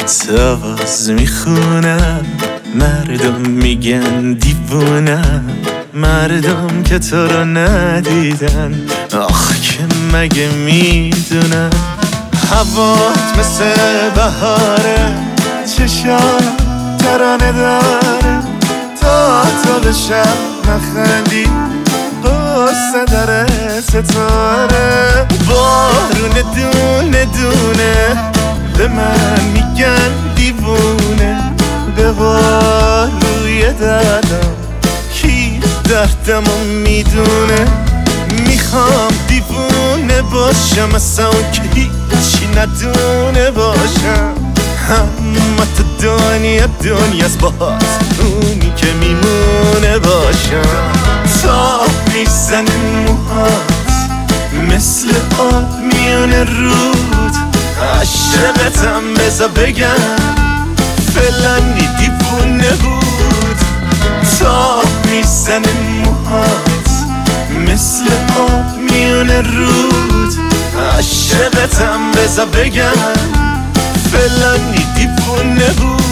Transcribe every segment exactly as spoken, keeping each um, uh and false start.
تواز میخونم مردم میگن دیوونم، مردم که تو رو ندیدن آخ که مگه میدونن. هوات مثل بهاره، چشام ترانه داره، تا تو به شب نخندی قصه داره ستاره. بارون دونه دونه به من میگن دیوونه، به بار روی دردم کی دردمو میدونه. میخوام دیوونه باشم اصلا که هیچی ندونه باشم، همه تو دنیا دنیاست باهات اونی که میمونه باشم. تا میزنه موهات مثل آب میونه رود، عاشقتم بذار بگم فلانی دیوونه بود. تا میزنه موهات مثل آب میونه رود، عاشقتم بذار بگم فلانی دیوونه بود.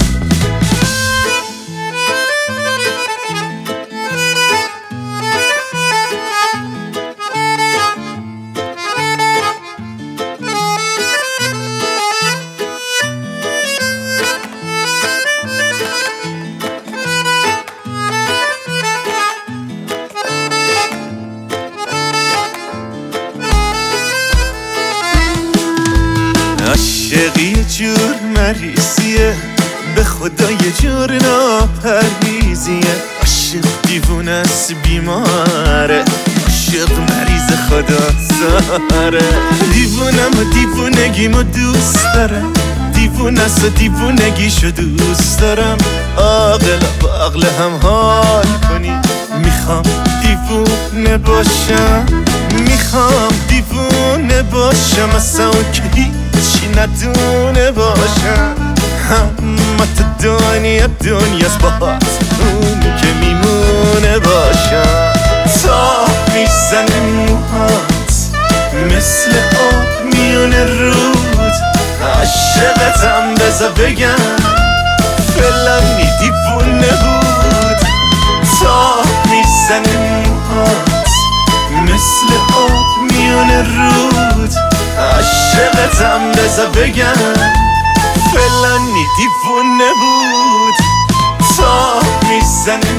عاشقی یه جور مریضیه، به خدا یه جور ناپرهیزیه. عاشق دیوونه است بیماره، عاشق مریض خدا ساره. دیوونم و دیوونگیمو دوست دارم، دیوونه است و دیوونگیشو دوست دارم. عاقل با عقل هم حال کنی، میخوام دیوونه باشم، میخوام دیوونه باشم اصلا که هیچی ندونه باشم. همه تو دنیا دنیاست باهات اونی که میمونه باشم. تا میزنه موهات مثل آب میونه رود، عاشقتم بذار بگم فلانی دیوونه بود. تا میزنه موهات مثل آب میونه رود، عاشقتم بذار بگم فلانی دیوونه بود. تا میزنه